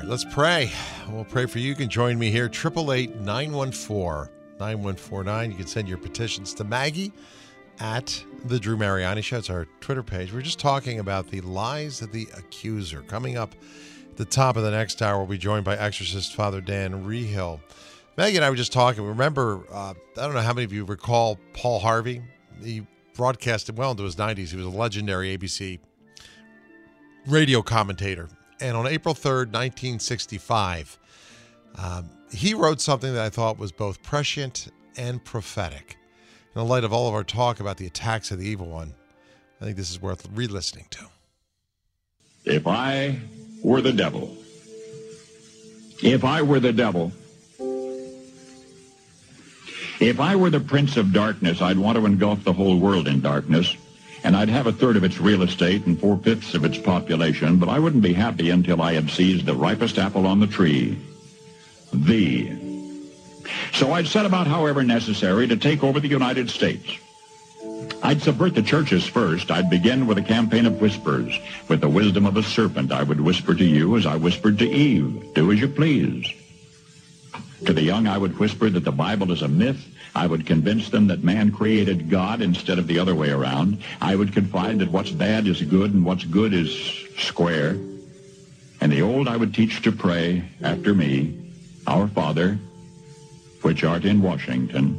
Let's pray. We'll pray for you. You can join me here, 888-914-9149. You can send your petitions to Maggie at The Drew Mariani Show. It's our Twitter page. We're just talking about the lies of the accuser. Coming up at the top of the next hour, we'll be joined by exorcist Father Dan Rehill. Maggie and I were just talking. Remember, I don't know how many of you recall Paul Harvey. He broadcasted well into his 90s. He was a legendary ABC radio commentator. And on April 3rd, 1965, he wrote something that I thought was both prescient and prophetic. In the light of all of our talk about the attacks of the evil one, I think this is worth re-listening to. If I were the devil, if I were the devil, if I were the prince of darkness, I'd want to engulf the whole world in darkness. And I'd have a third of its real estate and 4/5 of its population, but I wouldn't be happy until I had seized the ripest apple on the tree. So I'd set about, however necessary, to take over the United States. I'd subvert the churches first. I'd begin with a campaign of whispers. With the wisdom of a serpent, I would whisper to you as I whispered to Eve, do as you please. To the young, I would whisper that the Bible is a myth. I would convince them that man created God instead of the other way around. I would confide that what's bad is good and what's good is square. And the old I would teach to pray after me, Our Father, which art in Washington.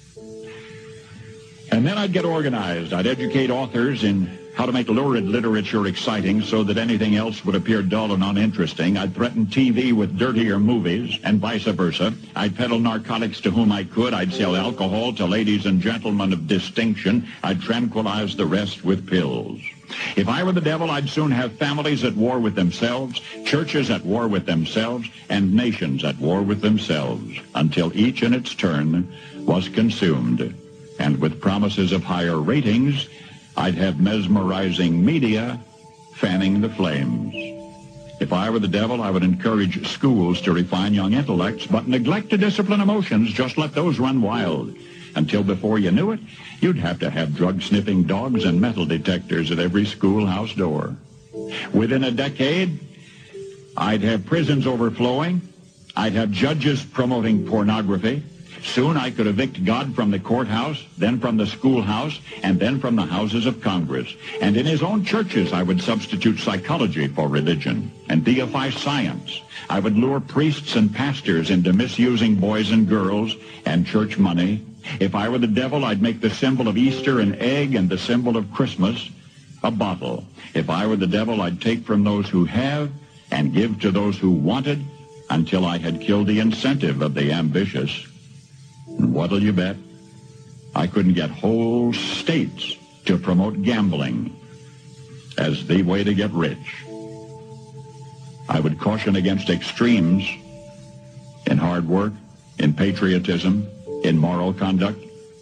And then I'd get organized. I'd educate authors in how to make lurid literature exciting so that anything else would appear dull and uninteresting. I'd threaten TV with dirtier movies and vice versa. I'd peddle narcotics to whom I could. I'd sell alcohol to ladies and gentlemen of distinction. I'd tranquilize the rest with pills. If I were the devil, I'd soon have families at war with themselves, churches at war with themselves, and nations at war with themselves, until each in its turn was consumed. And with promises of higher ratings, I'd have mesmerizing media fanning the flames. If I were the devil, I would encourage schools to refine young intellects, but neglect to discipline emotions. Just let those run wild. Until before you knew it, you'd have to have drug-sniffing dogs and metal detectors at every schoolhouse door. Within a decade, I'd have prisons overflowing. I'd have judges promoting pornography. Soon I could evict God from the courthouse, then from the schoolhouse, and then from the houses of Congress. And in his own churches, I would substitute psychology for religion and deify science. I would lure priests and pastors into misusing boys and girls and church money. If I were the devil, I'd make the symbol of Easter an egg and the symbol of Christmas a bottle. If I were the devil, I'd take from those who have and give to those who wanted until I had killed the incentive of the ambitious. And what'll you bet? I couldn't get whole states to promote gambling as the way to get rich. I would caution against extremes in hard work, in patriotism, in moral conduct.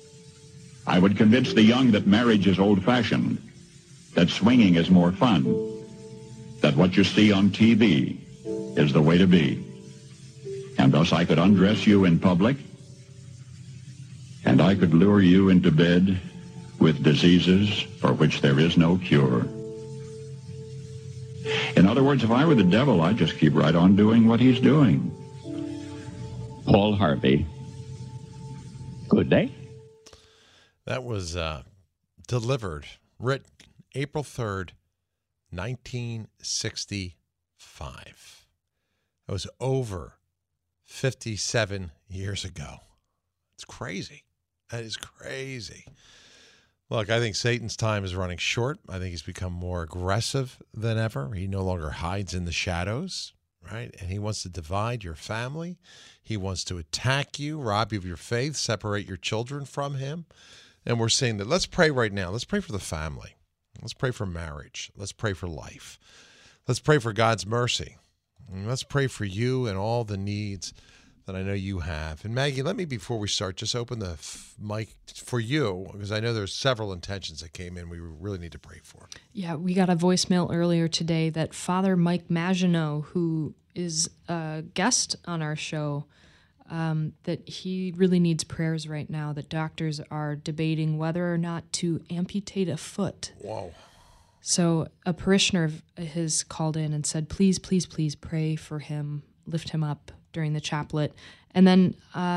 I would convince the young that marriage is old-fashioned, that swinging is more fun, that what you see on TV is the way to be. And thus I could undress you in public, and I could lure you into bed with diseases for which there is no cure. In other words, if I were the devil, I'd just keep right on doing what he's doing. Paul Harvey. Good day. That was delivered, written April 3rd, 1965. That was over 57 years ago. It's crazy. That is crazy. Look, I think Satan's time is running short. I think he's become more aggressive than ever. He no longer hides in the shadows, right? And he wants to divide your family. He wants to attack you, rob you of your faith, separate your children from him. And we're saying that let's pray right now. Let's pray for the family. Let's pray for marriage. Let's pray for life. Let's pray for God's mercy. And let's pray for you and all the needs that I know you have. And Maggie, let me, before we start, just open the mic for you, because I know there's several intentions that came in we really need to pray for. Yeah, we got a voicemail earlier today that Father Mike Maginot, who is a guest on our show, that he really needs prayers right now, that doctors are debating whether or not to amputate a foot. Whoa. So a parishioner of his called in and said, please, please, please pray for him, lift him up during the chaplet. And then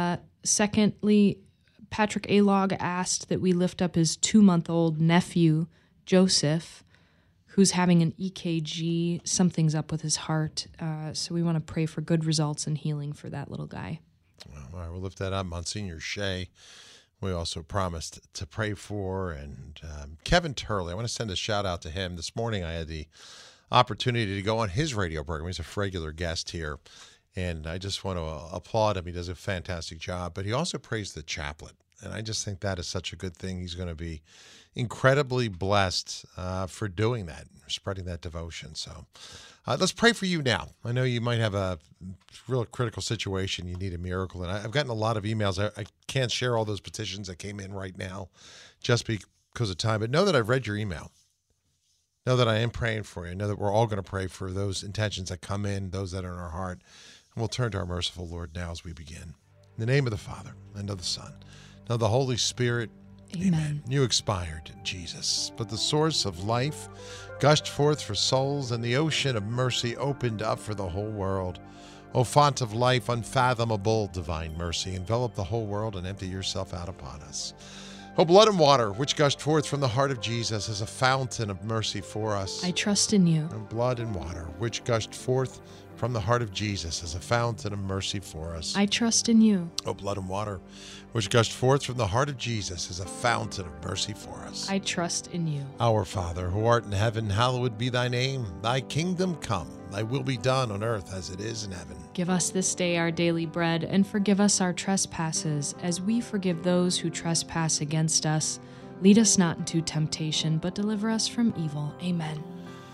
secondly, Patrick Alog asked that we lift up his 2-month-old nephew, Joseph, who's having an EKG. Something's up with his heart. So we want to pray for good results and healing for that little guy. All right, we'll lift that up. Monsignor Shea, we also promised to pray for. And Kevin Turley, I want to send a shout out to him. This morning I had the opportunity to go on his radio program. He's a regular guest here. And I just want to applaud him. He does a fantastic job. But he also prays the chaplet. And I just think that is such a good thing. He's going to be incredibly blessed for doing that, spreading that devotion. So let's pray for you now. I know you might have a real critical situation. You need a miracle. And I've gotten a lot of emails. I can't share all those petitions that came in right now just because of time. But know that I've read your email. Know that I am praying for you. Know that we're all going to pray for those intentions that come in, those that are in our heart. And we'll turn to our merciful Lord now as we begin. In the name of the Father, and of the Son, and of the Holy Spirit, amen. You expired, Jesus, but the source of life gushed forth for souls, and the ocean of mercy opened up for the whole world. O font of life, unfathomable divine mercy, envelop the whole world and empty yourself out upon us. O blood and water, which gushed forth from the heart of Jesus as a fountain of mercy for us. I trust in you. O blood and water, which gushed forth from the heart of Jesus as a fountain of mercy for us. I trust in you. O blood and water, which gushed forth from the heart of Jesus as a fountain of mercy for us. I trust in you. Our Father, who art in heaven, hallowed be thy name. Thy kingdom come, thy will be done on earth as it is in heaven. Give us this day our daily bread, and forgive us our trespasses, as we forgive those who trespass against us. Lead us not into temptation, but deliver us from evil. Amen.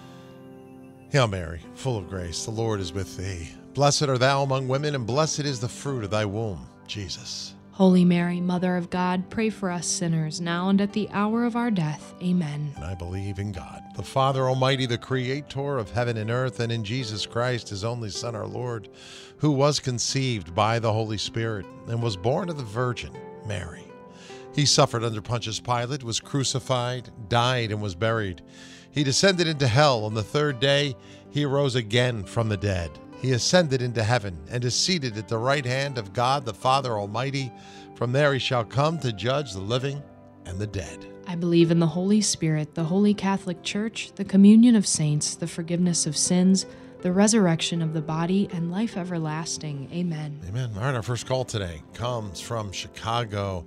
Hail Mary, full of grace, the Lord is with thee. Blessed art thou among women, and blessed is the fruit of thy womb, Jesus. Holy Mary, Mother of God, pray for us sinners, now and at the hour of our death. Amen. And I believe in God, the Father Almighty, the Creator of heaven and earth, and in Jesus Christ, his only Son, our Lord, who was conceived by the Holy Spirit, and was born of the Virgin Mary. He suffered under Pontius Pilate, was crucified, died, and was buried. He descended into hell. On the third day, he arose again from the dead. He ascended into heaven and is seated at the right hand of God, the Father Almighty. From there he shall come to judge the living and the dead. I believe in the Holy Spirit, the Holy Catholic Church, the communion of saints, the forgiveness of sins, the resurrection of the body, and life everlasting. Amen. Amen. All right, our first call today comes from Chicago.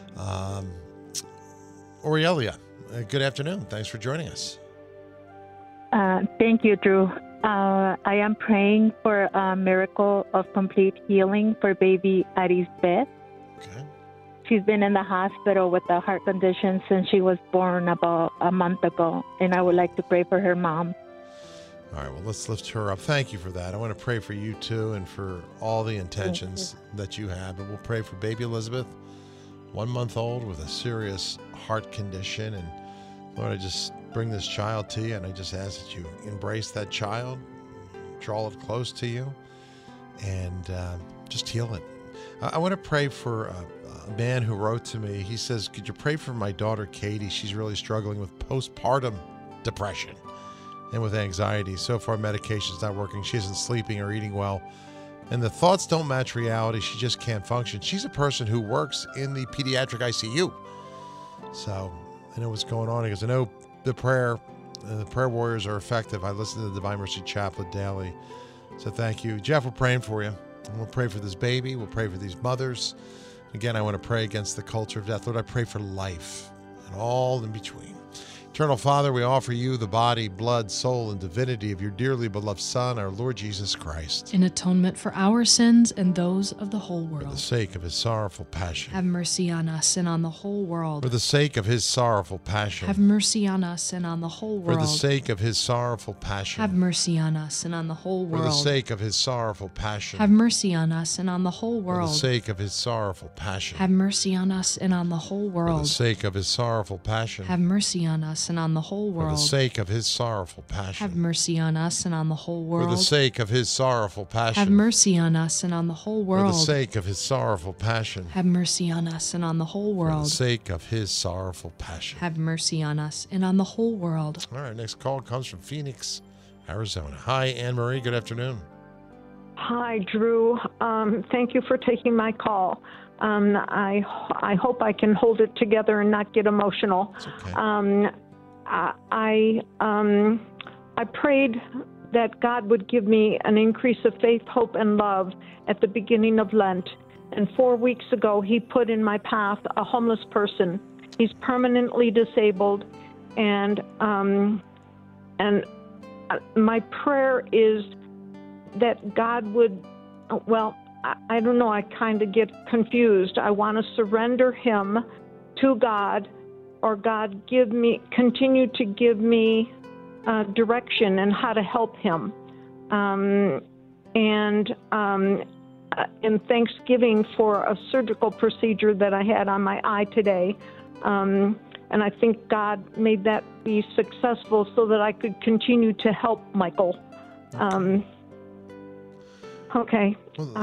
Aurelia, good afternoon. Thanks for joining us. Thank you, Drew. I am praying for a miracle of complete healing for baby Aries Beth. Okay. She's been in the hospital with a heart condition since she was born about a month ago, and I would like to pray for her mom. All right, well, let's lift her up. Thank you for that. I want to pray for you, too, and for all the intentions that you have. And we'll pray for baby Elizabeth, 1 month old with a serious heart condition. And Lord, I just bring this child to you, and I just ask that you embrace that child, draw it close to you, and just heal it. I want to pray for a man who wrote to me. He says, could you pray for my daughter, Katie? She's really struggling with postpartum depression and with anxiety. So far, medication's not working. She isn't sleeping or eating well. And the thoughts don't match reality. She just can't function. She's a person who works in the pediatric ICU. So I know what's going on. He goes, I know the prayer warriors are effective. I listen to the Divine Mercy Chaplet daily. So thank you. Jeff, we're praying for you. And we'll pray for this baby. We'll pray for these mothers. Again, I want to pray against the culture of death. Lord, I pray for life and all in between. Eternal Father, we offer you the body, blood, soul, and divinity of your dearly beloved Son, our Lord Jesus Christ. In atonement for our sins and those of the whole For the world. sake of his sorrowful passion. Have mercy on us and on the whole world. For the sake of his sorrowful passion. Have mercy on us and on the whole For world. the sake of his sorrowful passion. Have mercy on us and on the whole For world. the sake of his sorrowful passion. Have mercy on us and on the whole For world. the sake of his sorrowful passion. Have mercy on us and on the whole For the world. sake of his sorrowful passion. Have mercy on us us and on the whole For world. the sake of his sorrowful passion. Have mercy on us and on the whole For world. the sake of his sorrowful passion. Have mercy on us and on the whole For world. the sake of his sorrowful passion. Have mercy on us and on the whole For the world. sake of his sorrowful passion. Have mercy on us and on the whole world. All right, next call comes from Phoenix, Arizona. Hi, Anne Marie. Good afternoon. Hi, Drew. Thank you for taking my call. I hope I can hold it together and not get emotional. It's okay. I prayed that God would give me an increase of faith, hope, and love at the beginning of Lent. And 4 weeks ago, He put in my path a homeless person. He's permanently disabled, and my prayer is that God would, I don't know, I kind of get confused. I want to surrender him to God, or God continue to give me direction and how to help him. In Thanksgiving for a surgical procedure that I had on my eye today, and I think God made that be successful so that I could continue to help Michael. Okay.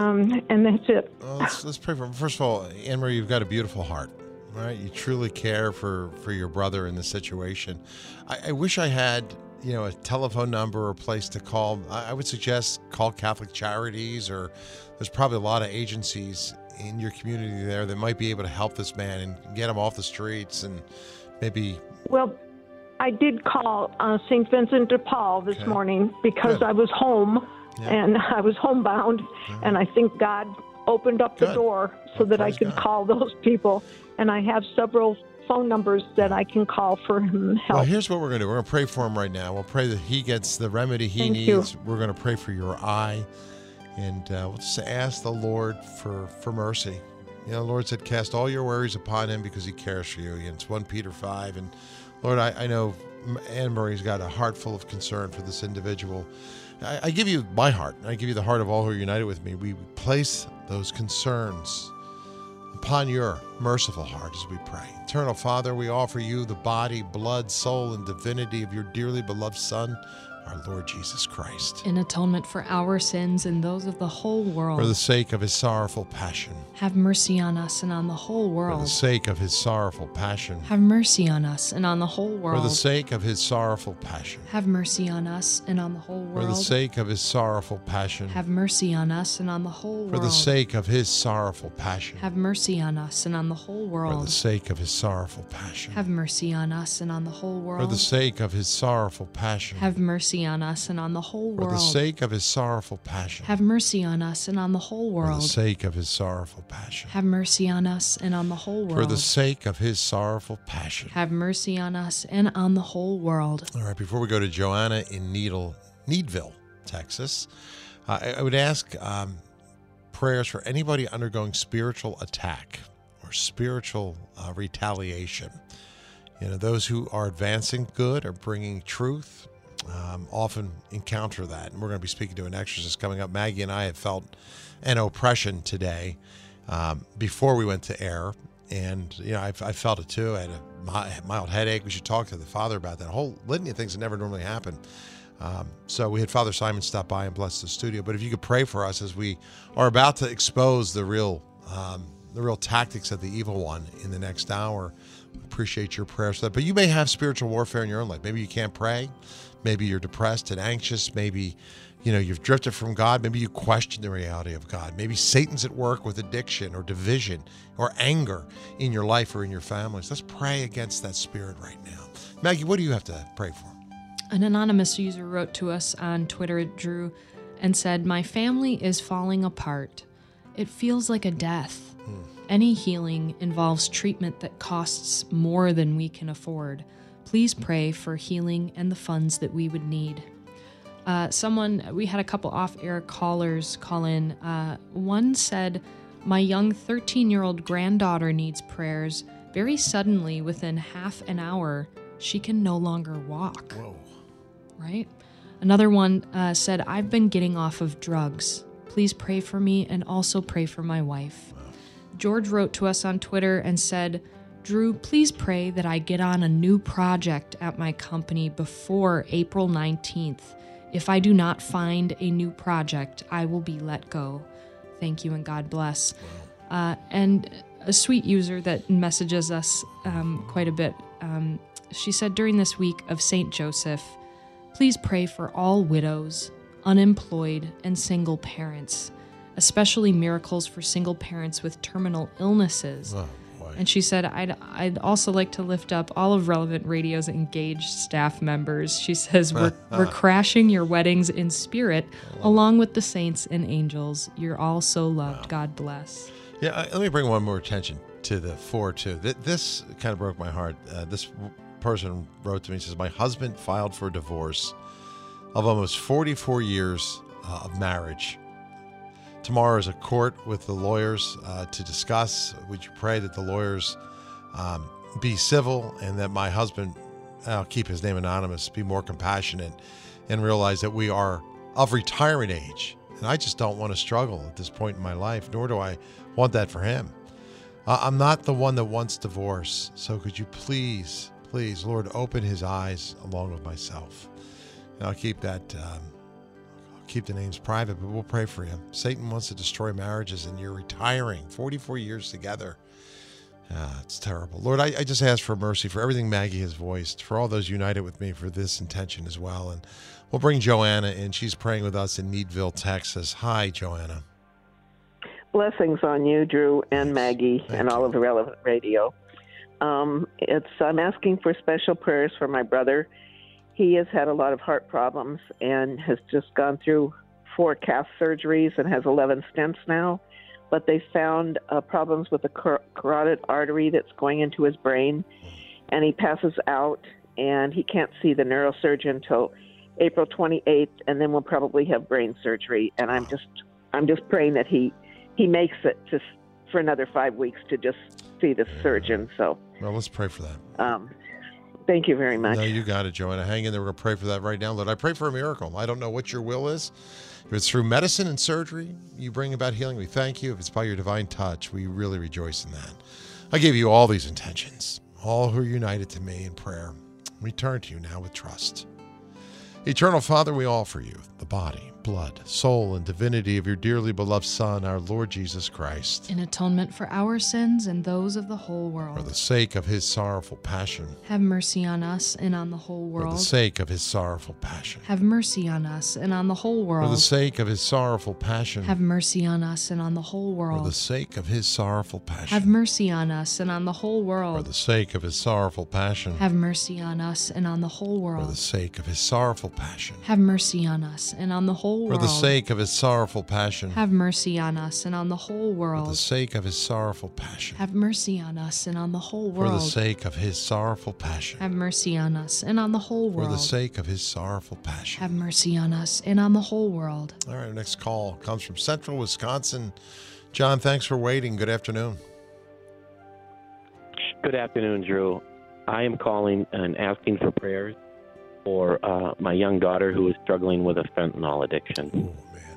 And that's it. Well, let's pray for him. First of all, Anne Marie, you've got a beautiful heart. All right, you truly care for your brother in this situation. I wish I had, a telephone number or place to call. I would suggest call Catholic Charities, or there's probably a lot of agencies in your community there that might be able to help this man and get him off the streets and maybe. Well, I did call St. Vincent de Paul this morning because Good. I was home. Yeah. And I was homebound, and I think God opened up the Good. door so that I praise could God. call those people. And I have several phone numbers that I can call for him help. Well, here's what we're going to do. We're going to pray for him right now. We'll pray that he gets the remedy he Thank you. needs. We're going to pray for your eye, and we'll just ask the Lord for mercy. The Lord said, cast all your worries upon him because he cares for you. And it's 1 Peter 5. And Lord, I know Anne Marie's got a heart full of concern for this individual. I give you my heart. I give you the heart of all who are united with me. We place those concerns upon your merciful heart as we pray. Eternal Father, we offer you the body, blood, soul, and divinity of your dearly beloved Son, our Lord Jesus Christ. In atonement for our sins and those of the whole world. For the sake of his sorrowful passion. Have mercy on us and on the whole For world. the sake of his sorrowful passion. Have mercy on us and on the whole world. For the sake of his sorrowful passion. Have mercy on us and on the whole For world. the sake of his sorrowful passion. Have mercy on us and on the whole For world. the sake of his sorrowful passion. Have mercy on us and on the whole For the world. sake of his sorrowful passion. Have mercy on us and on the whole For world. the sake of his sorrowful passion. Have mercy on us and on the whole For world. the sake of his sorrowful passion. Have mercy on us and on the whole For the world. sake of his sorrowful passion. Have mercy on us and on the whole For world. the sake of his sorrowful passion. Have mercy on us and on the whole world. All right, before we go to Joanna in Needville, Texas, I would ask prayers for anybody undergoing spiritual attack or spiritual retaliation. Those who are advancing good or bringing truth often encounter that. And we're going to be speaking to an exorcist coming up. Maggie and I have felt an oppression today before we went to air. And, I felt it too. I had a mild headache. We should talk to the father about that. A whole litany of things that never normally happen. So we had Father Simon stop by and bless the studio. But if you could pray for us as we are about to expose the real tactics of the evil one in the next hour, appreciate your prayers for that. But you may have spiritual warfare in your own life. Maybe you can't pray. Maybe you're depressed and anxious. Maybe, you've drifted from God. Maybe you question the reality of God. Maybe Satan's at work with addiction or division or anger in your life or in your families. Let's pray against that spirit right now. Maggie, what do you have to pray for? An anonymous user wrote to us on Twitter, Drew, and said, "My family is falling apart. It feels like a death. Any healing involves treatment that costs more than we can afford. Please pray for healing and the funds that we would need." We had a couple off-air callers call in. One said, "My young 13-year-old granddaughter needs prayers. Very suddenly, within half an hour, she can no longer walk." Whoa. Right? Another one said, "I've been getting off of drugs. Please pray for me and also pray for my wife." George wrote to us on Twitter and said, Drew, please pray that I get on a new project at my company before April 19th. If I do not find a new project, I will be let go. Thank you and God bless. And a sweet user that messages us quite a bit, she said, during this week of St. Joseph, please pray for all widows, unemployed, and single parents, especially miracles for single parents with terminal illnesses. Oh, boy. And she said, I'd also like to lift up all of Relevant Radio's engaged staff members. She says, we're crashing your weddings in spirit, along with the saints and angels. You're all so loved. Wow. God bless. Yeah, let me bring one more attention to the 4-2. This kind of broke my heart. This person wrote to me and says, my husband filed for divorce of almost 44 years of marriage. Tomorrow is a court with the lawyers to discuss. Would you pray that the lawyers be civil and that my husband, I'll keep his name anonymous, be more compassionate and realize that we are of retirement age. And I just don't want to struggle at this point in my life, nor do I want that for him. I'm not the one that wants divorce. So could you please, Lord, open his eyes along with myself. And I'll keep that, keep the names private, but we'll pray for him. Satan wants to destroy marriages and you're retiring 44 years together. It's terrible. Lord, I just ask for mercy for everything Maggie has voiced, for all those united with me for this intention as well. And we'll bring Joanna in. She's praying with us in Needville, Texas. Hi, Joanna. Blessings on you, Drew, and Maggie, and all of the Relevant Radio. I'm asking for special prayers for my brother. He has had a lot of heart problems and has just gone through 4 cath surgeries and has 11 stents now. But they found problems with the carotid artery that's going into his brain, and he passes out, and he can't see the neurosurgeon until April 28th, and then we'll probably have brain surgery. And I'm just praying that he makes it for another 5 weeks to just see the surgeon. So, well, let's pray for that. Thank you very much. No, you got it, Joanna. Hang in there. We're going to pray for that right now. Lord, I pray for a miracle. I don't know what your will is. If it's through medicine and surgery, you bring about healing. We thank you. If it's by your divine touch, we really rejoice in that. I give you all these intentions, all who are united to me in prayer. We turn to you now with trust. Eternal Father, we offer you the body, blood, soul, and divinity of your dearly beloved Son, our Lord Jesus Christ. In atonement for our sins and those of the whole world. For the sake of his sorrowful passion. Have mercy on us and on the whole world. For the sake of his sorrowful passion. Have mercy on us and on the whole world. For the sake of his sorrowful passion. Have mercy on us and on the whole world. For the sake of his sorrowful passion. Have mercy on us and on the whole world. For the sake of his sorrowful passion. Have mercy on us and on the whole world. For the sake of his sorrowful passion. Have mercy on us and on the whole world. For the sake of his sorrowful passion. Have mercy on us and on the whole world. For the sake of his sorrowful passion. Have mercy on us and on the whole world. For the sake of his sorrowful passion. Have mercy on us and on the whole world. For the sake of his sorrowful passion. Have mercy on us and on the whole world. All right, our next call comes from Central Wisconsin. John, thanks for waiting. Good afternoon. Good afternoon, Drew. I am calling and asking for prayers for my young daughter who is struggling with a fentanyl addiction. Oh, man.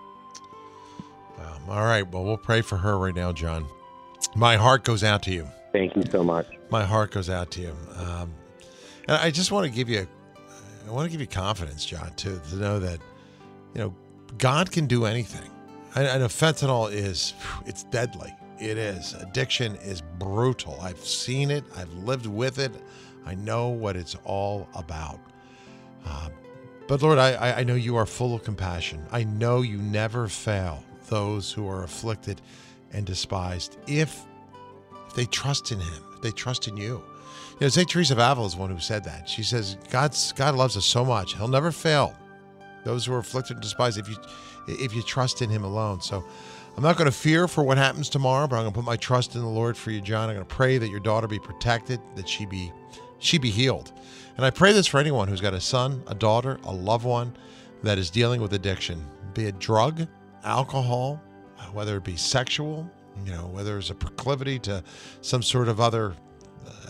Wow. All right, well, we'll pray for her right now, John. My heart goes out to you. Thank you so much. My heart goes out to you. And I just want to give you, confidence, John, to know that, God can do anything. I know fentanyl it's deadly. It is. Addiction is brutal. I've seen it. I've lived with it. I know what it's all about. But Lord, I know you are full of compassion. I know you never fail those who are afflicted and despised if they trust in him, if they trust in you. St. Teresa of Avila is one who said that. She says, God loves us so much. He'll never fail those who are afflicted and despised if you trust in him alone. So I'm not going to fear for what happens tomorrow, but I'm going to put my trust in the Lord for you, John. I'm going to pray that your daughter be protected, that she be healed. And I pray this for anyone who's got a son, a daughter, a loved one that is dealing with addiction, be it drug, alcohol, whether it be sexual, whether it's a proclivity to some sort of other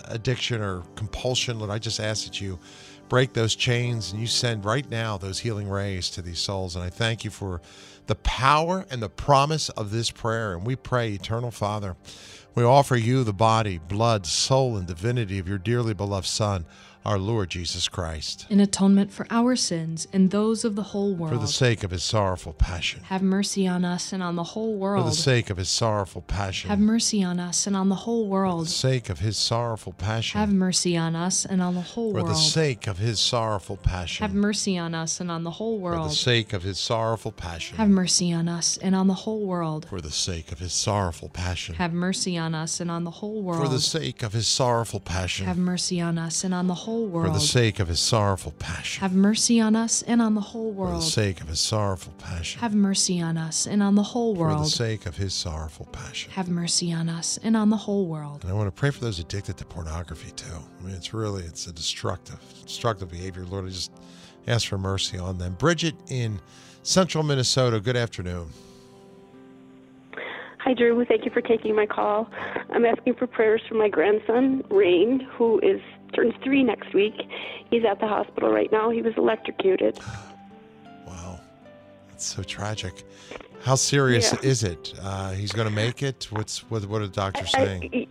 addiction or compulsion, Lord, I just ask that you break those chains and you send right now those healing rays to these souls. And I thank you for the power and the promise of this prayer. And we pray, Eternal Father, we offer you the body, blood, soul, and divinity of your dearly beloved Son, our Lord Jesus Christ. In atonement for our sins and those of the whole world. For the sake of his sorrowful passion. Have mercy on us and on the whole world. For the sake of his sorrowful passion. Have mercy on us and on the whole world. For the sake of his sorrowful passion. Have mercy on us and on the whole world. For the sake of his sorrowful passion. Have mercy on us and on the whole world. For the sake of his sorrowful passion. Have mercy on us and on the whole world. For the sake of his sorrowful passion. Have mercy on us and on the whole world. For the sake of his sorrowful passion. Have mercy on us and on the whole world. For the sake of his sorrowful passion. Have mercy on us and on the whole world. For the sake of his sorrowful passion. Have mercy on us and on the whole world. For the sake of his sorrowful passion. Have mercy on us and on the whole world. And I want to pray for those addicted to pornography too. I mean, it's a destructive behavior. Lord, I just ask for mercy on them. Bridget in central Minnesota, good afternoon. Hi, Drew. Thank you for taking my call. I'm asking for prayers for my grandson, Rain, who turns 3 next week. He's at the hospital right now. He was electrocuted. Wow. That's so tragic. How serious is it? He's going to make it? What are the doctors saying?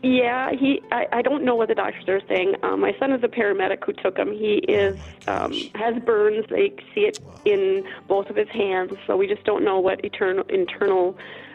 I don't know what the doctors are saying. My son is a paramedic who took him. He has burns. They see it in both of his hands. So we just don't know what internal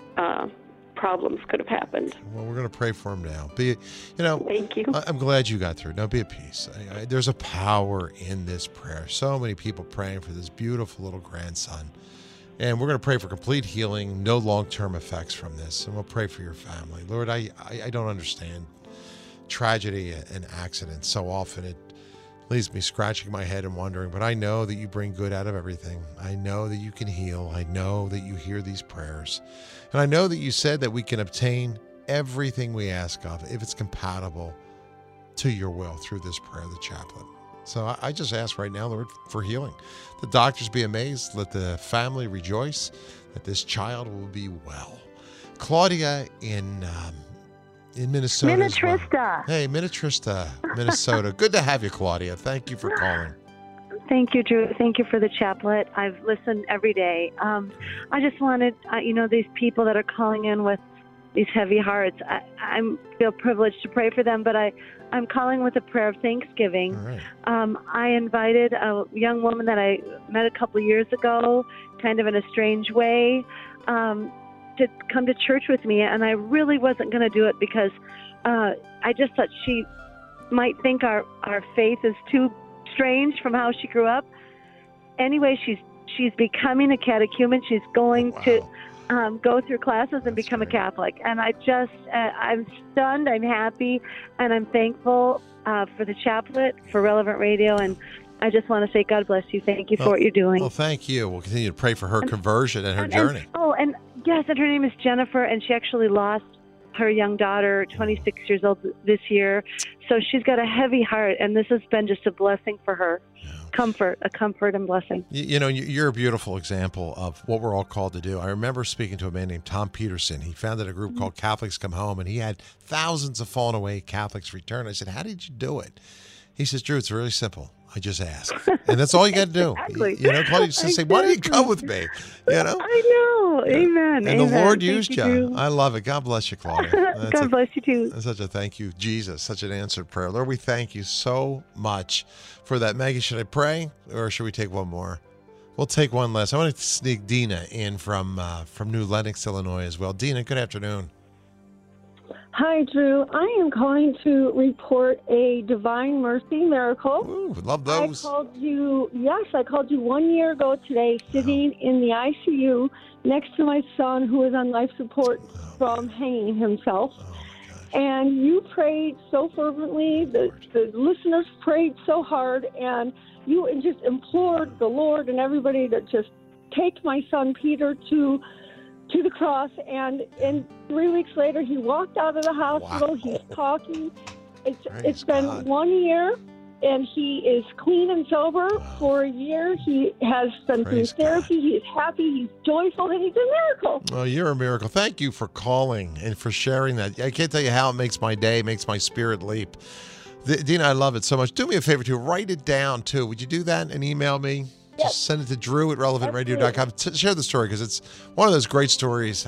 problems could have happened. Well, we're going to pray for him now. Thank you. I'm glad you got through. Now be at peace. There's a power in this prayer. So many people praying for this beautiful little grandson. And we're going to pray for complete healing, no long-term effects from this. And we'll pray for your family. Lord, I don't understand tragedy and accidents. So often it leaves me scratching my head and wondering, but I know that you bring good out of everything. I know that you can heal. I know that you hear these prayers. And I know that you said that we can obtain everything we ask of if it's compatible to your will through this prayer, the chaplet. So I just ask right now, Lord, for healing. The doctors be amazed. Let the family rejoice that this child will be well. Claudia in Minnesota. Minnetrista. Hey, Minnetrista, Minnesota. Good to have you, Claudia. Thank you for calling. Thank you, Drew. Thank you for the chaplet. I've listened every day. I just wanted, these people that are calling in with these heavy hearts, I feel privileged to pray for them, but I'm calling with a prayer of thanksgiving. All right. I invited a young woman that I met a couple of years ago, kind of in a strange way, to come to church with me, and I really wasn't going to do it because I just thought she might think our faith is too strange from how she grew up. Anyway, she's becoming a catechumen. She's going to go through classes and become a Catholic. And I'm stunned, I'm happy, and I'm thankful for the chaplet, for Relevant Radio, and I just want to say God bless you. Thank you for what you're doing. Well, thank you. We'll continue to pray for her conversion and her journey. And yes, and her name is Jennifer, and she actually lost her young daughter, 26 years old this year. So she's got a heavy heart, and this has been just a blessing for her. Yeah. A comfort and blessing. You're a beautiful example of what we're all called to do. I remember speaking to a man named Tom Peterson. He founded a group called Catholics Come Home, and he had thousands of fallen away Catholics return. I said, how did you do it? He says, Drew, it's really simple. I just ask. And that's all you got to do. Exactly. Claudia used to say, why don't you come with me? I know. Amen. And the Lord used you. I love it. God bless you, Claudia. God bless you too. That's such a thank you, Jesus. Such an answered prayer. Lord, we thank you so much for that. Maggie, should I pray or should we take one more? We'll take one last. I want to sneak Dina in from New Lenox, Illinois as well. Dina, good afternoon. Hi, Drew. I am calling to report a Divine Mercy miracle. Ooh, love those. I called you 1 year ago today, sitting in the ICU next to my son who is on life support from hanging himself. And you prayed so fervently. The listeners prayed so hard, and you just implored the Lord and everybody to just take my son Peter to the cross, and 3 weeks later he walked out of the hospital. Wow. He's talking. It's been 1 year, and he is clean and sober for a year. He has been through therapy. He's happy. He's joyful, and he's a miracle. Oh, you're a miracle. Thank you for calling and for sharing that. I can't tell you how it makes my day, makes my spirit leap. Dina, I love it so much. Do me a favor, too. Write it down, too. Would you do that and email me? Yep. Just send it to drew@relevantradio.com. Share the story because it's one of those great stories.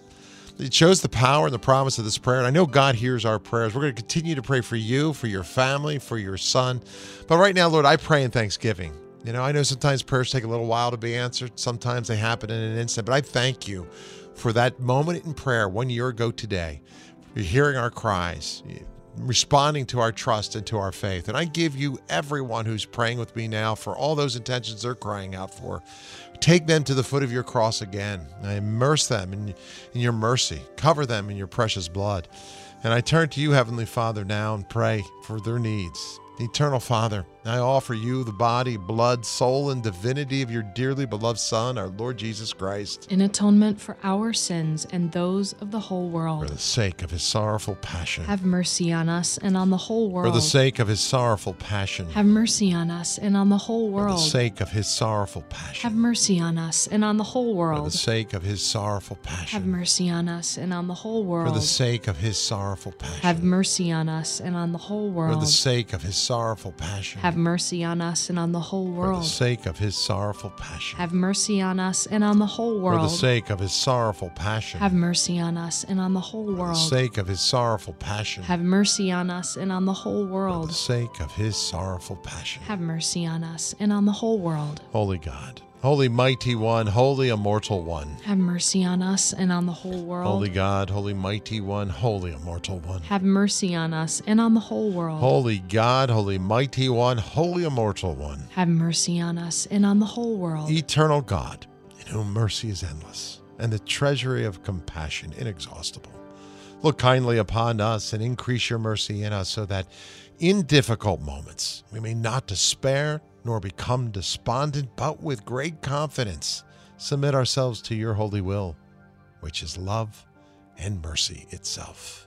It shows the power and the promise of this prayer. And I know God hears our prayers. We're going to continue to pray for you, for your family, for your son. But right now, Lord, I pray in thanksgiving. I know sometimes prayers take a little while to be answered. Sometimes they happen in an instant. But I thank you for that moment in prayer 1 year ago today. You're hearing our cries, responding to our trust and to our faith. And I give you everyone who's praying with me now for all those intentions they're crying out for. Take them to the foot of your cross again. I immerse them in your mercy. Cover them in your precious blood. And I turn to you, Heavenly Father, now and pray for their needs. Eternal Father, I offer you the body, blood, soul, and divinity of your dearly beloved Son, our Lord Jesus Christ, in atonement for our sins and those of the whole world. For the sake of his sorrowful passion. Have mercy on us and on the whole world. For the sake of his sorrowful passion. Have mercy on us and on the whole world. For the sake of his sorrowful passion. Have mercy on us and on the whole world. For the sake of his sorrowful passion. Have mercy on us and on the whole world. For the sake of his sorrowful passion. Have mercy on us and on the whole world. For the sake of his sorrowful passion. Have mercy on us and on the whole world. For the sake of his sorrowful passion. Have mercy on us and on the whole world. For the sake of his sorrowful passion. Have mercy on us and on the whole world. For the sake of his sorrowful passion. Have mercy on us and on the whole world. For the sake of his sorrowful passion. Have mercy on us and on the whole world. Holy God, Holy Mighty One, Holy Immortal One. Have mercy on us and on the whole world. Holy God, Holy Mighty One, Holy Immortal One. Have mercy on us and on the whole world. Holy God, Holy Mighty One, Holy Immortal One. Have mercy on us and on the whole world. Eternal God, in whom mercy is endless, and the treasury of compassion inexhaustible. Look kindly upon us and increase your mercy in us, so that in difficult moments we may not despair nor become despondent, but with great confidence submit ourselves to your holy will, which is love and mercy itself.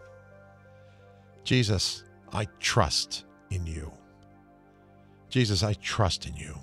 Jesus, I trust in you. Jesus, I trust in you.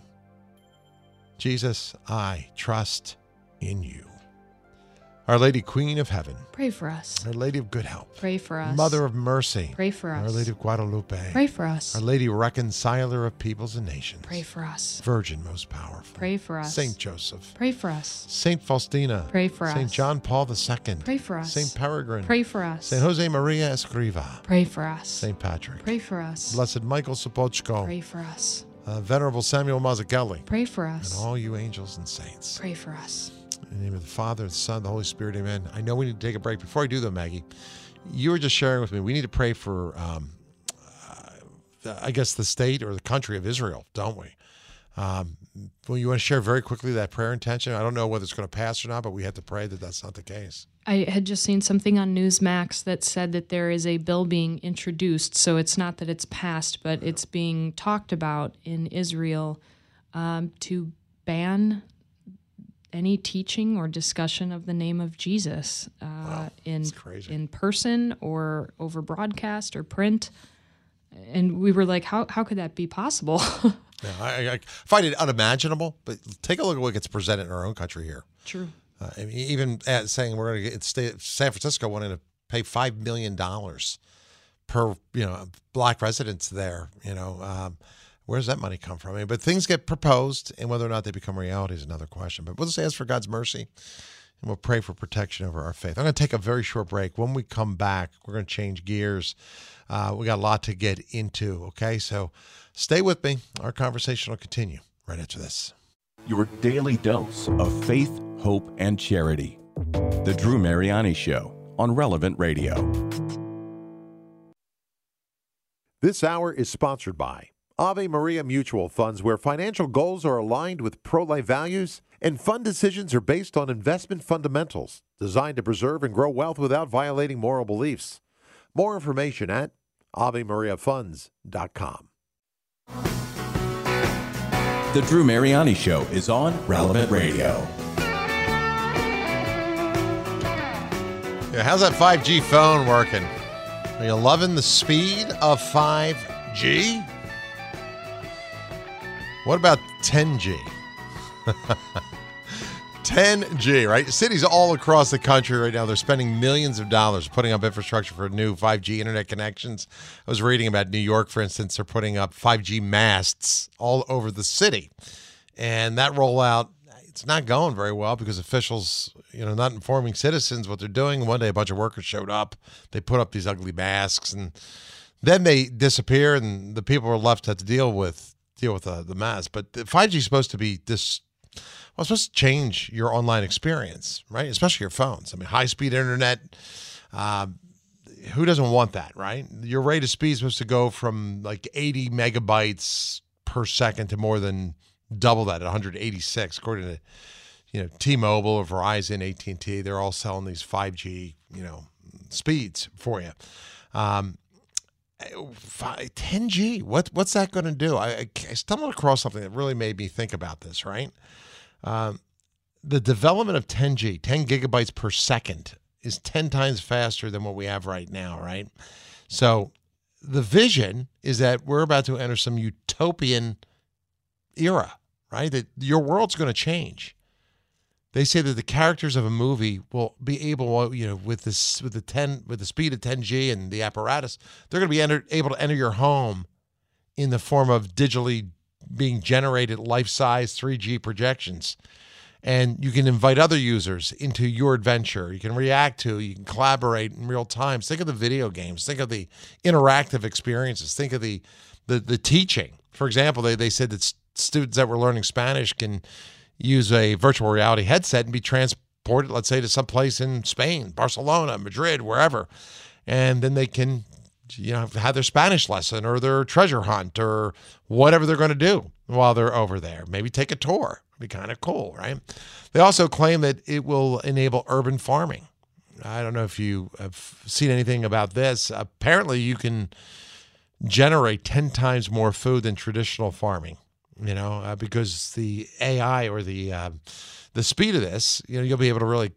Jesus, I trust in you. Our Lady Queen of Heaven, pray for us. Our Lady of Good Help, pray for us. Mother of Mercy, pray for us. Our Lady of Guadalupe, pray for us. Our Lady Reconciler of Peoples and Nations, pray for us. Virgin most powerful, pray for us. Saint Joseph, pray for us. Saint Faustina, pray for us. Saint John Paul II, pray for us. Saint Peregrine, pray for us. Saint Jose Maria Escriva, pray for us. Saint Patrick, pray for us. Blessed Michael Sopochko, pray for us. Venerable Samuel Mazzucchelli, pray for us. And all you angels and saints, pray for us. In the name of the Father, the Son, the Holy Spirit, amen. I know we need to take a break. Before I do, though, Maggie, you were just sharing with me, we need to pray for, I guess, the state or the country of Israel, don't we? Well, you want to share very quickly that prayer intention? I don't know whether it's going to pass or not, but we have to pray that that's not the case. I had just seen something on Newsmax that said that there is a bill being introduced, so it's not that it's passed, but it's being talked about in Israel to ban any teaching or discussion of the name of Jesus in person or over broadcast or print. And we were like, how could that be possible? Yeah, I find it unimaginable, but take a look at what gets presented in our own country here. True. I mean, even saying we're going to get San Francisco wanting to pay $5 million per black residents there. Where does that money come from? I mean, but things get proposed, and whether or not they become reality is another question. But we'll just ask for God's mercy, and we'll pray for protection over our faith. I'm going to take a very short break. When we come back, we're going to change gears. We got a lot to get into, okay? So stay with me. Our conversation will continue right after this. Your daily dose of faith, hope, and charity. The Drew Mariani Show on Relevant Radio. This hour is sponsored by Ave Maria Mutual Funds, where financial goals are aligned with pro-life values and fund decisions are based on investment fundamentals designed to preserve and grow wealth without violating moral beliefs. More information at AveMariaFunds.com. The Drew Mariani Show is on Relevant Radio. Yeah, how's that 5G phone working? Are you loving the speed of 5G? What about 10G? 10G, right? Cities all across the country right now, they're spending millions of dollars putting up infrastructure for new 5G internet connections. I was reading about New York, for instance, they're putting up 5G masts all over the city. And that rollout, it's not going very well because officials, not informing citizens what they're doing. One day a bunch of workers showed up. They put up these ugly masks and then they disappear and the people are left to have to deal with the mask. But 5G is supposed to be it's supposed to change your online experience, right? Especially your phones. I mean, high-speed internet, who doesn't want that, right? Your rate of speed is supposed to go from like 80 megabytes per second to more than double that at 186, according to, T-Mobile or Verizon, AT&T. They're all selling these 5G, speeds for you. 10G, what's that going to do? I stumbled across something that really made me think about this, right? The development of 10G, 10 gigabytes per second, is 10 times faster than what we have right now, right? So the vision is that we're about to enter some utopian era, right? That your world's going to change. They say that the characters of a movie will be able, with the speed of 10G and the apparatus, they're going to be able to enter your home in the form of digitally being generated life-size 3G projections. And you can invite other users into your adventure. You can you can collaborate in real time. Think of the video games. Think of the interactive experiences. Think of the teaching. For example, they said that students that were learning Spanish can use a virtual reality headset and be transported, let's say, to some place in Spain, Barcelona, Madrid, wherever. And then they can have their Spanish lesson or their treasure hunt or whatever they're going to do while they're over there. Maybe take a tour. It'd be kind of cool, right? They also claim that it will enable urban farming. I don't know if you have seen anything about this. Apparently, you can generate 10 times more food than traditional farming, because the AI or the speed of this, you'll be able to really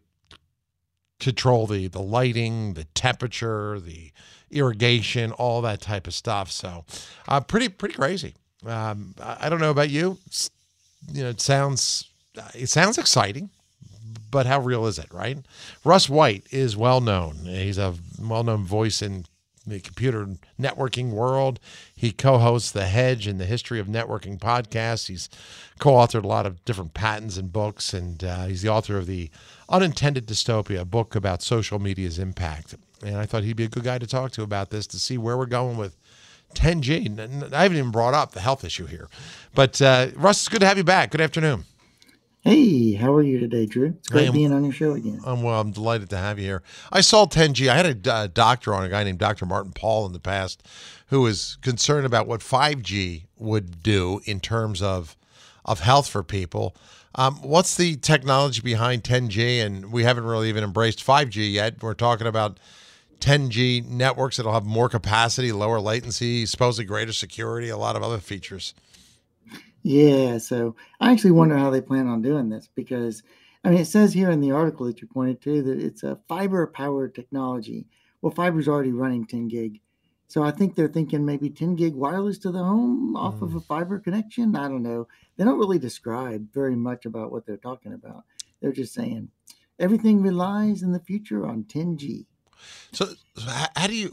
control the lighting, the temperature, the irrigation, all that type of stuff. So pretty crazy. I don't know about you. It sounds exciting, but how real is it, right? Russ White is well known. He's a well-known voice in the computer networking world. He co-hosts The Hedge and the History of Networking podcast. He's co-authored a lot of different patents and books, and he's the author of The Unintended Dystopia, a book about social media's impact. And I thought he'd be a good guy to talk to about this, to see where we're going with 10G. I haven't even brought up the health issue here. But Russ, it's good to have you back. Good afternoon. Hey, how are you today, Drew? It's great being on your show again. I'm delighted to have you here. I saw 10G. I had a doctor on, a guy named Dr. Martin Paul in the past, who was concerned about what 5G would do in terms of health for people. What's the technology behind 10G? And we haven't really even embraced 5G yet. We're talking about 10G networks that'll have more capacity, lower latency, supposedly greater security, a lot of other features. Yeah, so I actually wonder how they plan on doing this, because, it says here in the article that you pointed to that it's a fiber-powered technology. Well, fiber's already running 10 gig. So I think they're thinking maybe 10 gig wireless to the home off of a fiber connection. I don't know. They don't really describe very much about what they're talking about. They're just saying everything relies in the future on 10G. So how do you,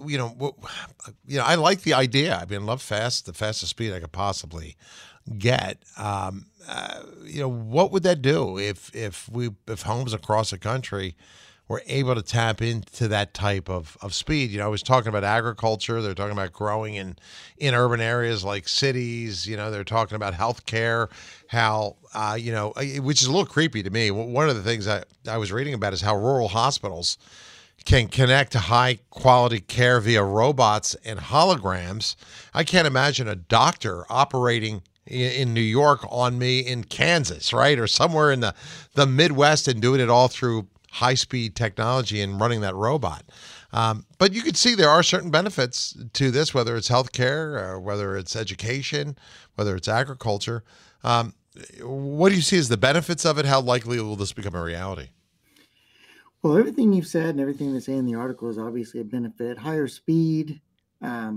I like the idea. I love the fastest speed I could possibly get. What would that do if homes across the country were able to tap into that type of speed? I was talking about agriculture. They're talking about growing in urban areas like cities. They're talking about healthcare, how, which is a little creepy to me. One of the things I was reading about is how rural hospitals can connect to high-quality care via robots and holograms. I can't imagine a doctor operating in New York on me in Kansas, right, or somewhere in the Midwest, and doing it all through high-speed technology and running that robot. But you could see there are certain benefits to this, whether it's healthcare or whether it's education, whether it's agriculture. What do you see as the benefits of it? How likely will this become a reality? Well, everything you've said and everything they say in the article is obviously a benefit. Higher speed. Now,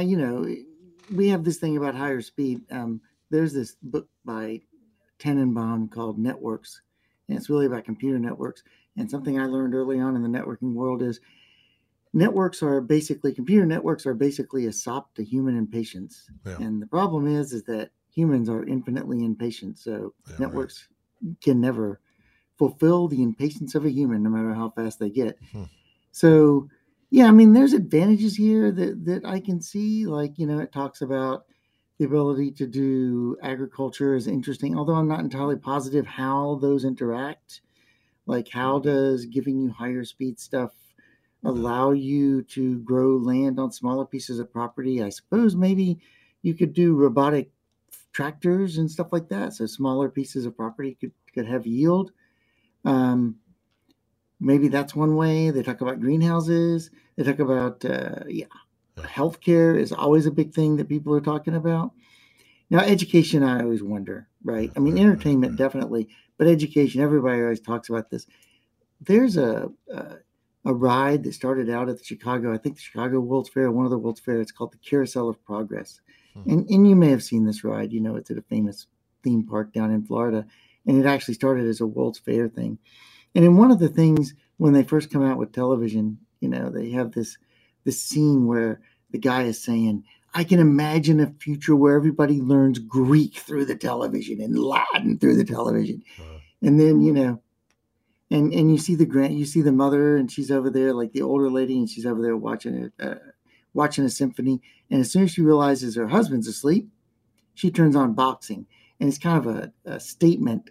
we have this thing about higher speed. There's this book by Tenenbaum called Networks, and it's really about computer networks. And something I learned early on in the networking world is computer networks are basically a sop to human impatience. Yeah. And the problem is that humans are infinitely impatient. So networks can never fulfill the impatience of a human, no matter how fast they get. So, yeah, I mean, there's advantages here that I can see. Like, it talks about the ability to do agriculture is interesting, although I'm not entirely positive how those interact. Like, how does giving you higher speed stuff allow you to grow land on smaller pieces of property? I suppose maybe you could do robotic tractors and stuff like that. So smaller pieces of property could have yield. Maybe that's one way. They talk about greenhouses. They talk about, healthcare is always a big thing that people are talking about. Now, education, I always wonder, right? I mean, entertainment, definitely, but education, everybody always talks about this. There's a ride that started out at the Chicago World's Fair, one of the World's Fair. It's called the Carousel of Progress. And you may have seen this ride. It's at a famous theme park down in Florida. And it actually started as a World's Fair thing. And in one of the things, when they first come out with television, they have this scene where the guy is saying, I can imagine a future where everybody learns Greek through the television and Latin through the television. And then, and you see the mother, and she's over there, like the older lady, and she's over there watching a symphony. And as soon as she realizes her husband's asleep, she turns on boxing. And it's kind of a statement.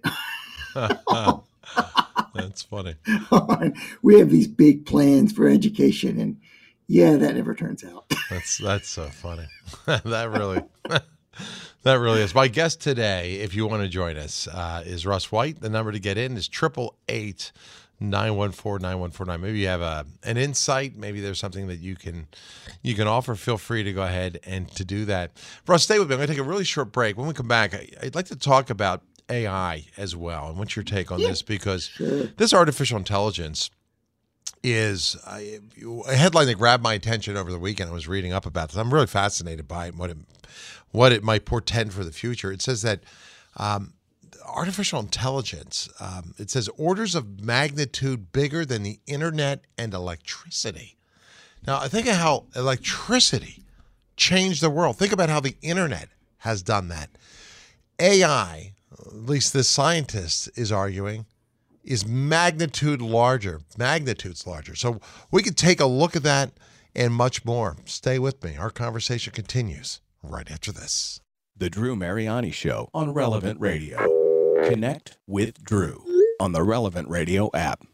That's funny. We have these big plans for education, and that never turns out. That's so funny. That really is. My guest today, if you want to join us, is Russ White. The number to get in is 888-914-9149. Maybe you have an insight. Maybe there's something that you can offer. Feel free to go ahead and to do that. Russ, stay with me. I'm going to take a really short break. When we come back, I'd like to talk about AI as well. And what's your take on this? Because this artificial intelligence is a headline that grabbed my attention over the weekend. I was reading up about this. I'm really fascinated by it and what it might portend for the future. It says that artificial intelligence, it says orders of magnitude bigger than the internet and electricity. Now, I think of how electricity changed the world. Think about how the internet has done that. AI, at least this scientist is arguing, is magnitudes larger. So we could take a look at that and much more. Stay with me. Our conversation continues right after this. The Drew Mariani Show on Relevant Radio. Connect with Drew on the Relevant Radio app.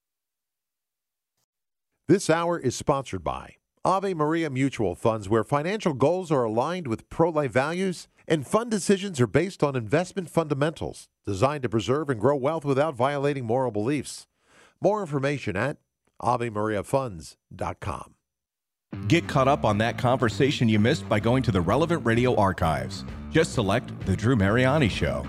This hour is sponsored by Ave Maria Mutual Funds, where financial goals are aligned with pro-life values and fund decisions are based on investment fundamentals designed to preserve and grow wealth without violating moral beliefs. More information at AveMariaFunds.com. Get caught up on that conversation you missed by going to the Relevant Radio archives. Just select The Drew Mariani Show.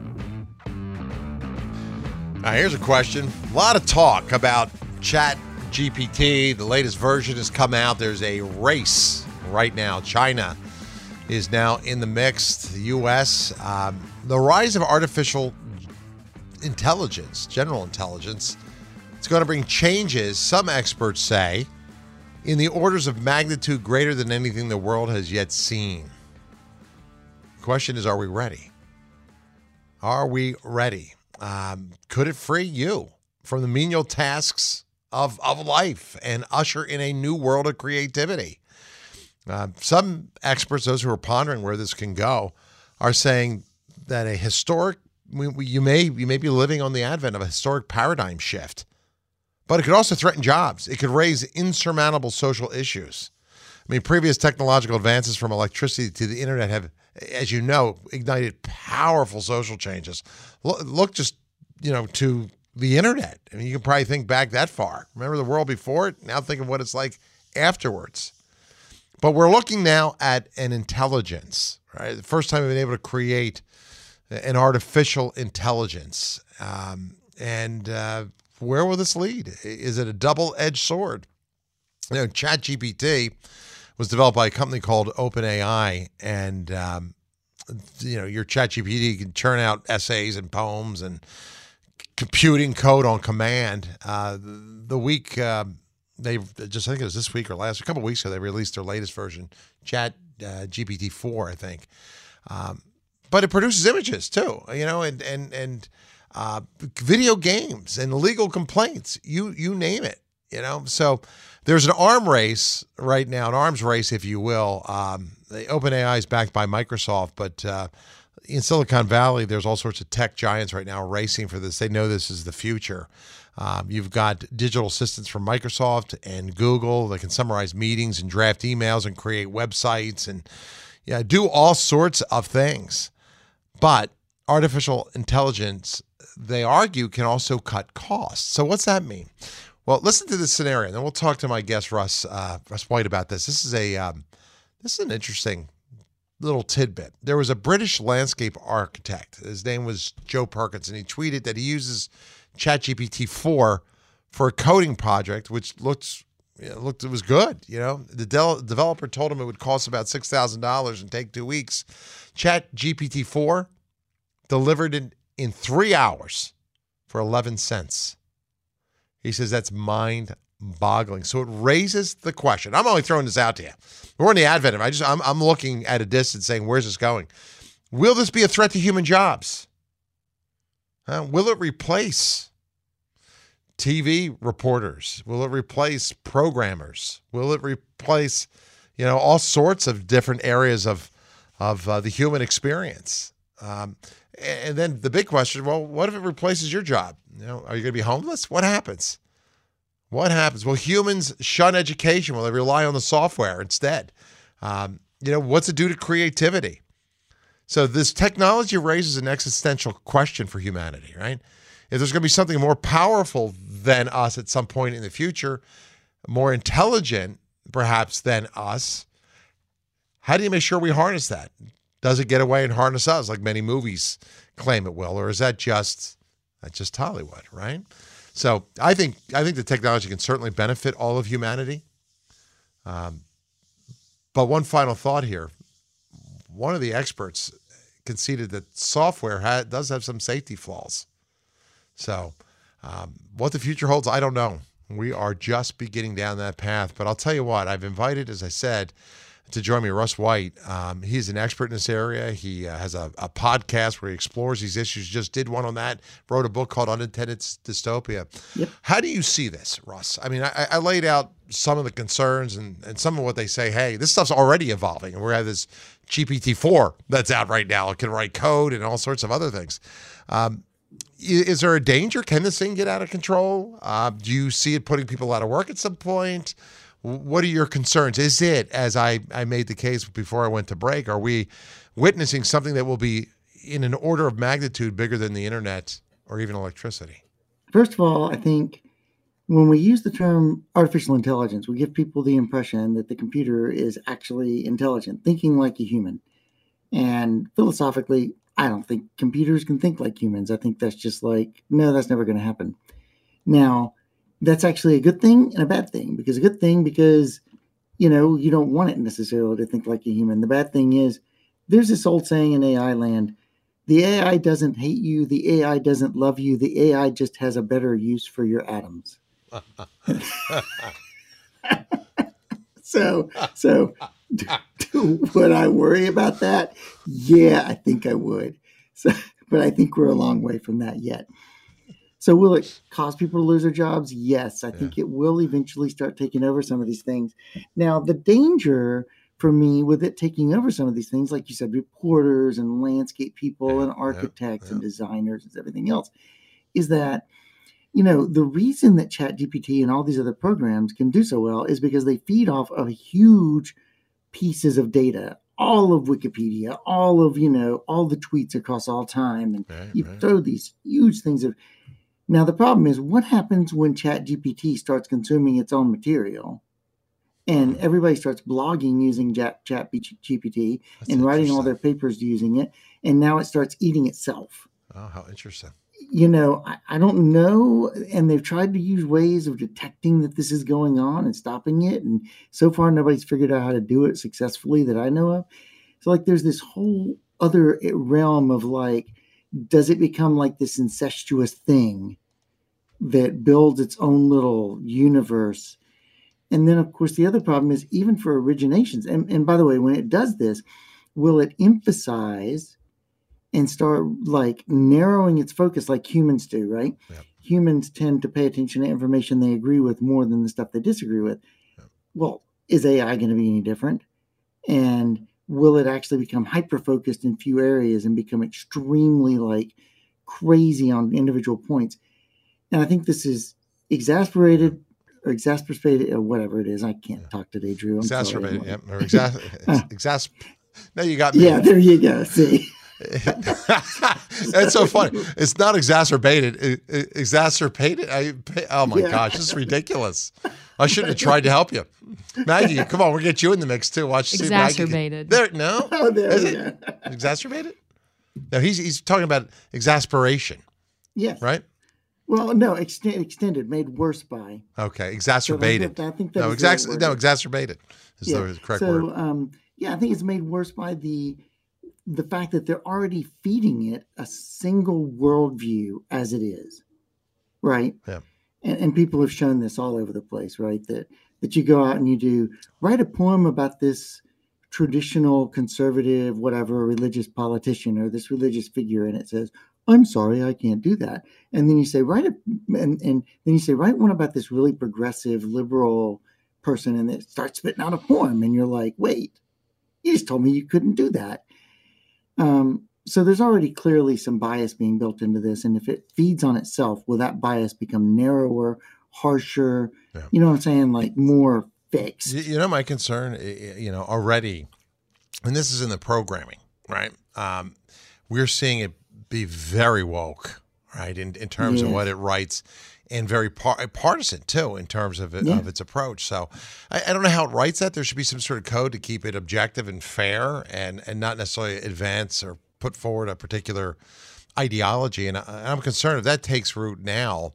Now, here's a question. A lot of talk about ChatGPT. The latest version has come out. There's a race right now. China is now in the mix. The U.S. The rise of artificial intelligence, general intelligence, it's going to bring changes, some experts say, in the orders of magnitude greater than anything the world has yet seen. The question is, are we ready? Are we ready? Could it free you from the menial tasks of life and usher in a new world of creativity? Some experts, those who are pondering where this can go, are saying that a historic, you may be living on the advent of a historic paradigm shift, but it could also threaten jobs. It could raise insurmountable social issues. I mean, previous technological advances from electricity to the internet have, as you know, ignited powerful social changes. Look just, to the internet. I mean, you can probably think back that far. Remember the world before it? Now think of what it's like afterwards. But we're looking now at an intelligence, right? The first time we've been able to create an artificial intelligence. Where will this lead? Is it a double-edged sword? ChatGPT was developed by a company called OpenAI, and your ChatGPT can churn out essays and poems and computing code on command. The week they just, I think it was this week or a couple of weeks ago, they released their latest version, Chat GPT-4, I think. But it produces images too, and video games and legal complaints. You name it, So there's an arms race right now, if you will. The OpenAI is backed by Microsoft, but in Silicon Valley, there's all sorts of tech giants right now racing for this. They know this is the future. You've got digital assistants from Microsoft and Google that can summarize meetings and draft emails and create websites and do all sorts of things. But artificial intelligence, they argue, can also cut costs. So what's that mean? Well, listen to this scenario, and then we'll talk to my guest Russ White about this. This is an interesting little tidbit. There was a British landscape architect. His name was Joe Perkins, and he tweeted that he uses ChatGPT-4 for a coding project, which it was good. The developer told him it would cost about $6,000 and take 2 weeks. ChatGPT-4 delivered it in 3 hours for 11 cents. He says that's mind-boggling. So it raises the question. I'm only throwing this out to you. We're in the advent of it. I'm looking at a distance saying, where's this going? Will this be a threat to human jobs? Will it replace TV reporters? Will it replace programmers? Will it replace, all sorts of different areas of the human experience? And then the big question, well, what if it replaces your job? Are you going to be homeless? What happens? What happens? Will humans shun education? Will they rely on the software instead? What's it do to creativity? So this technology raises an existential question for humanity, right? If there's going to be something more powerful than us at some point in the future, more intelligent perhaps than us, how do you make sure we harness that? Does it get away and harness us like many movies claim it will, or is that's just Hollywood, right? So I think the technology can certainly benefit all of humanity. But one final thought here. One of the experts conceded that software does have some safety flaws. So what the future holds, I don't know. We are just beginning down that path. But I'll tell you what, I've invited, as I said, to join me, Russ White. He's an expert in this area. He has a podcast where he explores these issues, just did one on that, wrote a book called Unintended Dystopia. Yep. How do you see this, Russ? I mean, I laid out some of the concerns and some of what they say, hey, this stuff's already evolving. And we have this GPT-4 that's out right now. It can write code and all sorts of other things. Is there a danger? Can this thing get out of control? Do you see it putting people out of work at some point? What are your concerns? Is it, as I made the case before I went to break, are we witnessing something that will be in an order of magnitude bigger than the internet or even electricity? First of all, I think when we use the term artificial intelligence, we give people the impression that the computer is actually intelligent, thinking like a human. And philosophically, I don't think computers can think like humans. I think that's just no, that's never going to happen. Now, that's actually a good thing and a bad thing, because a good thing because, you don't want it necessarily to think like a human. The bad thing is there's this old saying in AI land, the AI doesn't hate you. The AI doesn't love you. The AI just has a better use for your atoms. So would I worry about that? Yeah, I think I would. But I think we're a long way from that yet. So will it cause people to lose their jobs? Yes, I think it will eventually start taking over some of these things. Now, the danger for me with it taking over some of these things, like you said, reporters and landscape people and architects and designers and everything else, is that, the reason that ChatGPT and all these other programs can do so well is because they feed off of huge pieces of data, all of Wikipedia, all of, all the tweets across all time. And throw these huge things of. Now, the problem is what happens when ChatGPT starts consuming its own material and everybody starts blogging using ChatGPT and writing all their papers using it, and now it starts eating itself. Oh, how interesting. I don't know. And they've tried to use ways of detecting that this is going on and stopping it. And so far, nobody's figured out how to do it successfully that I know of. So there's this whole other realm of does it become like this incestuous thing that builds its own little universe? And then, of course, the other problem is even for originations. And by the way, when it does this, will it emphasize and start like narrowing its focus like humans do, right? Yep. Humans tend to pay attention to information they agree with more than the stuff they disagree with. Yep. Well, is AI going to be any different? And will it actually become hyper-focused in few areas and become extremely like crazy on individual points? And I think this is exacerbated or whatever it is. I can't talk today, Drew. Exacerbated, yeah. Or no, you got me. Yeah, there you go. See? That's so funny. It's not exacerbated. Exacerbated? Oh, my gosh. This is ridiculous. I shouldn't have tried to help you. Maggie, come on. We'll get you in the mix, too. Watch. Exacerbated. There, no? Oh, there is we it? Go. Exacerbated? No, he's talking about exasperation. Yes. Right? Well, no, extended, made worse by. Okay, exacerbated. So I think that exacerbated is the correct word. So, I think it's made worse by the fact that they're already feeding it a single worldview as it is, right? Yeah. And people have shown this all over the place, right? That you go out and you write a poem about this traditional conservative, whatever, religious politician or this religious figure, and it says, I'm sorry, I can't do that. And then you say, write one about this really progressive, liberal person, and it starts spitting out a poem, and you're like, wait, you just told me you couldn't do that. So there's already clearly some bias being built into this, and if it feeds on itself, will that bias become narrower, harsher? Yeah. You know what I'm saying? Like more fixed. You know, my concern, already, and this is in the programming, right? We're seeing it be very woke, right, in terms of what it writes, and very partisan too in terms of its approach. So I don't know how it writes that. There should be some sort of code to keep it objective and fair, and not necessarily advance or put forward a particular ideology. And I'm concerned if that takes root now,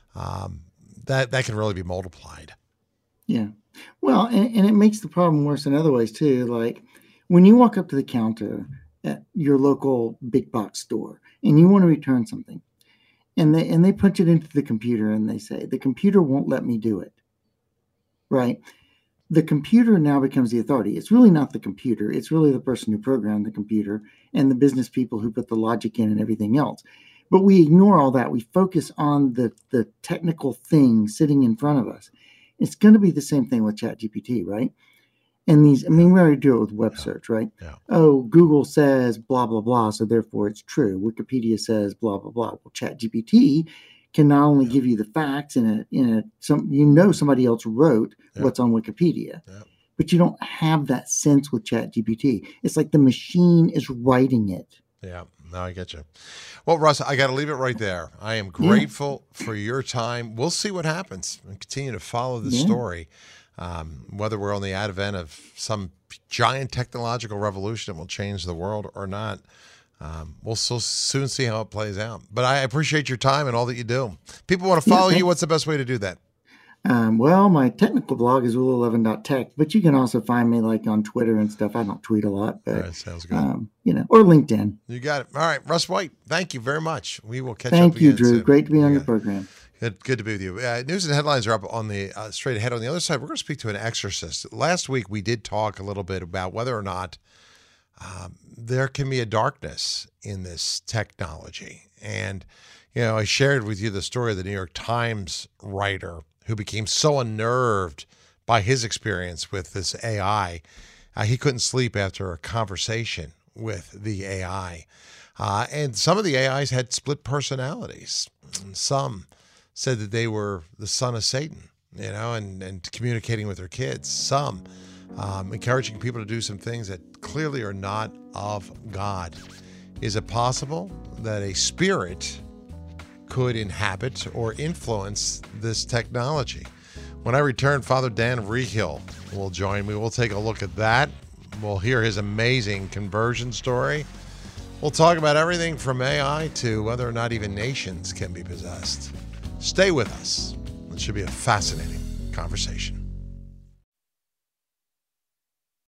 that can really be multiplied. Yeah. Well, and it makes the problem worse in other ways too. Like when you walk up to the counter at your local big box store and you want to return something, and they punch it into the computer and they say, the computer won't let me do it, right? The computer now becomes the authority. It's really not the computer. It's really the person who programmed the computer and the business people who put the logic in and everything else. But we ignore all that. We focus on the technical thing sitting in front of us. It's going to be the same thing with ChatGPT, right? And we already do it with web search, right? Yeah. Oh, Google says blah, blah, blah, so therefore it's true. Wikipedia says blah, blah, blah. Well, ChatGPT can not only give you the facts somebody else wrote what's on Wikipedia, but you don't have that sense with ChatGPT. It's like the machine is writing it. Yeah, no, I get you. Well, Russ, I got to leave it right there. I am grateful for your time. We'll see what happens and continue to follow the story. Whether we're on the advent of some giant technological revolution that will change the world or not, we'll soon see how it plays out. But I appreciate your time and all that you do. People want to follow you. What's the best way to do that? Well, my technical blog is rule11.tech, but you can also find me like on Twitter and stuff. I don't tweet a lot, but all right, sounds good. Or LinkedIn. You got it. All right, Russ White, thank you very much. We will catch up again. Thank you, Drew. Soon. Great to be on your program. Good to be with you. News and headlines are up on the straight ahead. On the other side, we're going to speak to an exorcist. Last week, we did talk a little bit about whether or not there can be a darkness in this technology. And, I shared with you the story of the New York Times writer who became so unnerved by his experience with this AI. He couldn't sleep after a conversation with the AI. And some of the AIs had split personalities. Some said that they were the son of Satan, and communicating with their kids. Some encouraging people to do some things that clearly are not of God. Is it possible that a spirit could inhabit or influence this technology? When I return, Father Dan Rehill will join me. We'll take a look at that. We'll hear his amazing conversion story. We'll talk about everything from AI to whether or not even nations can be possessed. Stay with us. It should be a fascinating conversation.